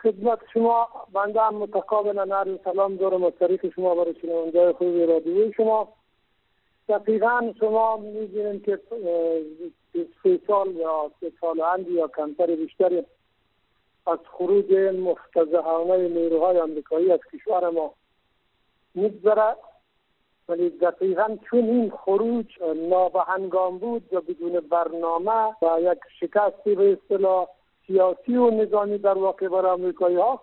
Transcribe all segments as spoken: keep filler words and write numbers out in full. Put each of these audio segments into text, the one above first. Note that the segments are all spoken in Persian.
خدمت شما. بنده هم متقابلا عرض سلام دارم از طریق شما برای شنونده‌های خوب رادیوی شما. دقیقاً شما می‌بینید که سه سال یا سه سال اند یا کمتر بیشتر از خروج مفتضحانه نیروهای آمریکایی از کشور ما می‌گذره، ولی دقیقاً چون این خروج نابهنگام بود و بدون برنامه و یک شکستی به اصطلاح سیاسی و نظامی در واقع برای آمریکایی ها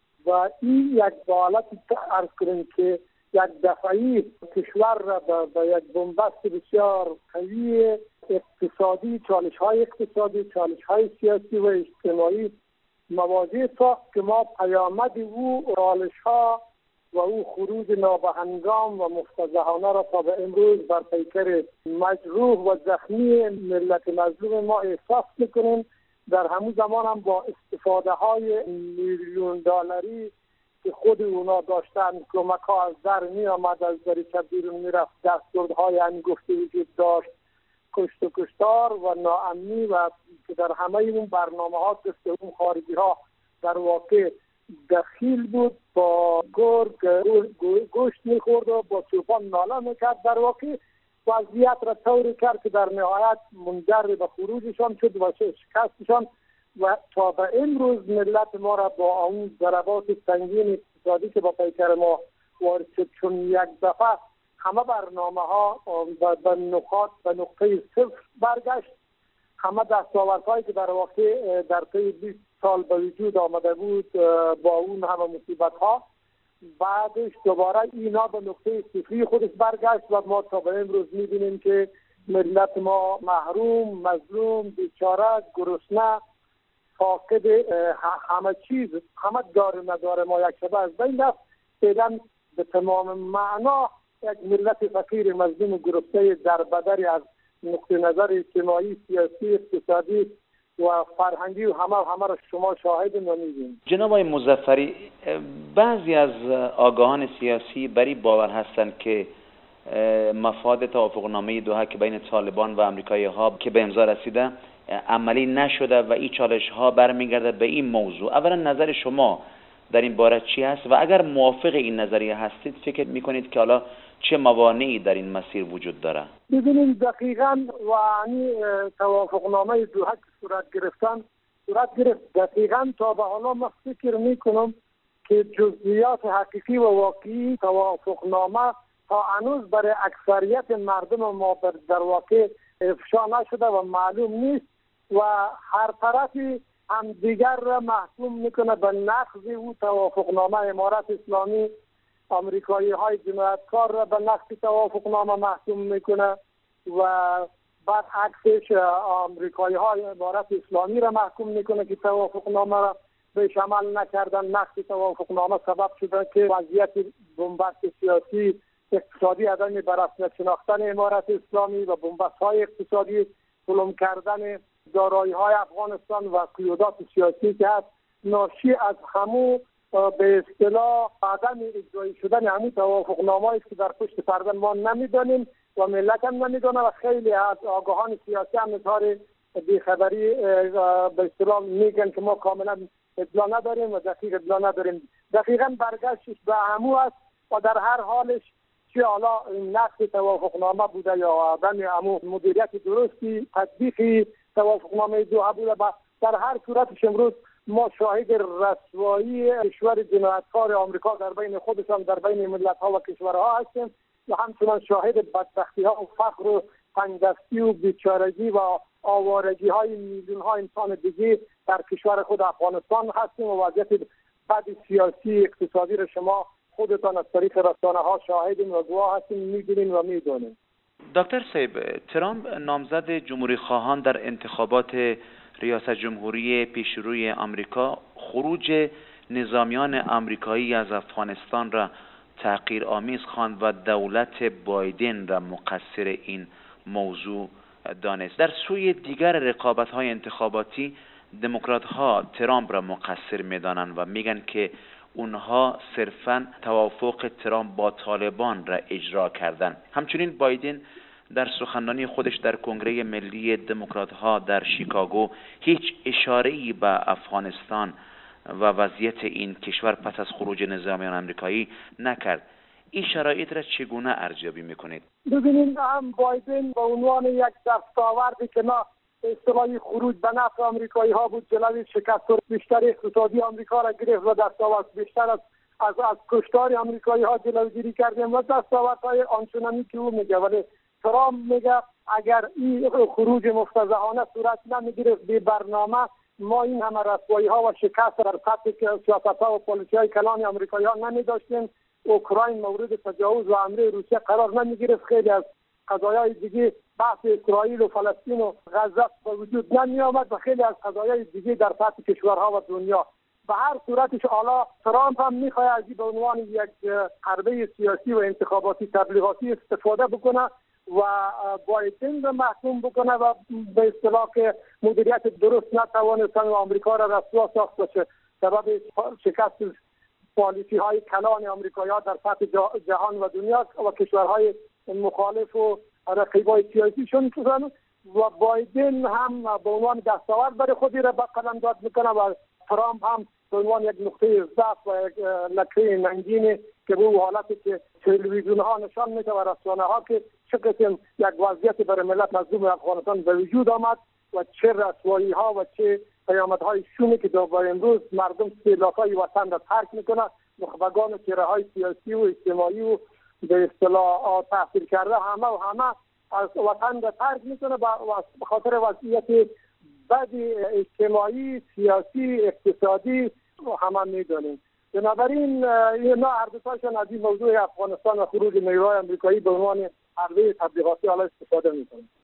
و این یک حالتی عرض کنیم که یک دفعی کشور را به یک بنبست بسیار قوی اقتصادی، چالش های اقتصادی، چالش های سیاسی و اجتماعی مواجه ساخت که ما پیامد او چالش ها و او خروج نابهنگام و مفتضحانه را تا به امروز بر پیکر مجروح و زخمی ملت مظلوم ما احساس میکنیم. در همون زمان هم با استفاده های میلیون دلاری که خود اونا داشتن، کمک ها از در می آمد، از دریچه بیرون می رفت، دستوردهای انگفتی وجود داشت، کشت و کشتار و ناامنی و که در همه اون برنامه ها دست اون خارجی ها در واقع دخیل بود، با گرگ گوشت می خورد و با چوپان ناله می کرد. در واقع وضعیت را طوری کرد که در نهایت منجر به خروجشان شد و شکستشان و تا به امروز ملت ما را با اون ضربات سنگین اقتصادی که با پیکر ما وارد شد، چون یک دفعه همه برنامه ها به نقاط به نقطه صفر برگشت. همه دستاوردهایی که در واقع در طی بیست سال به وجود آمده بود با اون همه مصیبت ها بعدش دوباره اینا به نقطه صفری خودش برگشت و ما تا به امروز می‌بینیم که ملت ما محروم، مظلوم، بیچاره، گرسنه، فاقد همه چیز، همه دار نداره ما یک شبه از بین رفت. فعلا به تمام معنا یک ملت فقیر، مظلوم و گرسنه در بدری از نقطه نظر اجتماعی، سیاسی، اقتصادی و فرهنگی و همه همه را شما شاهد می‌بینید. جناب آقای مظفری، بعضی از آگاهان سیاسی بری باور هستند که مفاد توافقنامه دوحه که بین طالبان و آمریکایی ها که به امضا رسیده عملی نشده و این چالش ها برمیگرده به این موضوع. اولا نظر شما در این باره چی هست و اگر موافق این نظریه هستید فکر میکنید که حالا چه موانعی در این مسیر وجود داره؟ ببینید دقیقاً وعنی توافقنامه دوحه که صورت گرفتن صورت گرفت دقیقاً تا به حالا ما فکر میکنم که جزئیات حقیقی و واقعی توافقنامه تا هنوز برای اکثریت مردم ما در واقع افشا نشده و معلوم نیست و هر طرفی هم دیگر را محکوم میکنه به نقض او توافقنامه. امارت اسلامی آمریکایی های جنایتکار را به نقض توافقنامه محکوم میکنه و بعد عکسش آمریکایی های امارت اسلامی را محکوم میکنه که توافقنامه را بهش عمل نکردن. نقض توافقنامه سبب شده که وضعیت بنبست سیاسی اقتصادی عدم بررسیت شناختن امارت اسلامی و بنبست های اقتصادی ظلم کردن دارایی های افغانستان و قیودات سیاسی که هست ناشی از همو به اصطلاح عدم اجرایی شدن همون توافقنامه است که در پشت پرده ما نمیدانیم و ملت هم نمیدانه و خیلی از آگاهان سیاسی هم اظهار بیخبری به اصطلاح میگن که ما کاملا اطلاع نداریم و دقیق اطلاع نداریم. دقیقاً برگشتش به همو است و در هر حالش چه حالا نقض توافقنامه بوده یا عدم همو مدیریت درستی تطبیق توافقنامه دوحه بوده، در هر صورتش امروز ما شاهد رسوایی کشور جنایتکار آمریکا در بین خودشان در بین ملت‌ها و کشورها هستیم و همچنان شاهد بدبختی‌ها و فقر و تنگدستی و بیچارگی و آوارگی های میلیون ها انسان دیگه در کشور خود افغانستان هستیم و وضعیت بد سیاسی اقتصادی را شما خودتان از طریق رسانه ها شاهدین و گواه هستین، می‌بینین و می‌دونین. دکتر صاحب، ترامپ نامزد جمهوری خواهان در انتخابات ریاست جمهوری پیشروی آمریکا خروج نظامیان آمریکایی از افغانستان را تحقیرآمیز خواند و دولت بایدن را مقصر این موضوع دانست. در سوی دیگر رقابت‌های انتخاباتی دموکرات‌ها ترامپ را مقصر می‌دانند و میگن که اونها صرفاً توافق ترامپ با طالبان را اجرا کردند. همچنین بایدن در سخنرانی خودش در کنگره ملی دموکرات‌ها در شیکاگو هیچ اشاره‌ای به افغانستان و وضعیت این کشور پس از خروج نظامیان آمریکایی نکرد. این شرایط را چگونه ارزیابی میکنید؟ ببینید، هم بایدن به عنوان یک دستاوردی که نه اصطلاحی خروج به نفع آمریکایی ها بود، جلوی شکست بیشتر اقتصادی آمریکا را گرفت و دستاورد بیشتر از از از کشتار آمریکایی ها جلوگیری کردیم و دستاوردهای آنچنانی که او میگه. ولی ترامپ میگه اگر این خروج مفتضحانه صورت نمیگرفت بی برنامه، ما این همه رسوایی ها و شکست در سطح سیاست ها و پالیسی های کلان آمریکایی ها نمی داشتیم. اوکراین مورد تجاوز و حمله روسیه قرار نمی گرفت. خیلی از قضایای دیگه بحث اسرائیل و فلسطین و غزه به وجود نمی آمد و خیلی از قضایای دیگه در سطح کشورها و دنیا. به هر صورتش حالا ترامپ هم میخواد از این به عنوان یک حربه سیاسی و انتخاباتی تبلیغاتی استفاده بکنه و بایدن رو محکوم بکنه و به اصطلاح که مدیریت درست نتوانستن و آمریکا را رسوا ساخت باشه، سبب شکست پالیسی های کلان آمریکایی ها در سطح جهان و دنیا و کشورهای مخالف و رقیبای سیاسیشون شدن. و بایدن هم به عنوان دستاورد برای خودی را به قلمداد میکنه و ترامپ هم به عنوان یک نقطه ضعف و یک لکه ننگینه که به حالتی که تلویزیون ها نشان میده و رسانه ها که چه قسم یک وضعیت برای ملت مظلوم افغانستان به وجود آمد و چه رسوایی ها و چه پیامدهای شومی که در امروز مردم سیلافای وطن را ترک میکنه، نخبگان و چهره های سیاسی و اجتماعی و به اصطلاح تحصیل کرده همه و همه از وطن را ترک میکنه به خاطر وضعیت بد اجتماعی، سیاسی، اقتصادی همه میدونیم. بنابراین اینا هر دوتاشون از این موضوع افغانستان و خروج نیروهای آمریکایی به عنوان حربه تبلیغاتی حالا استفاده میکنن.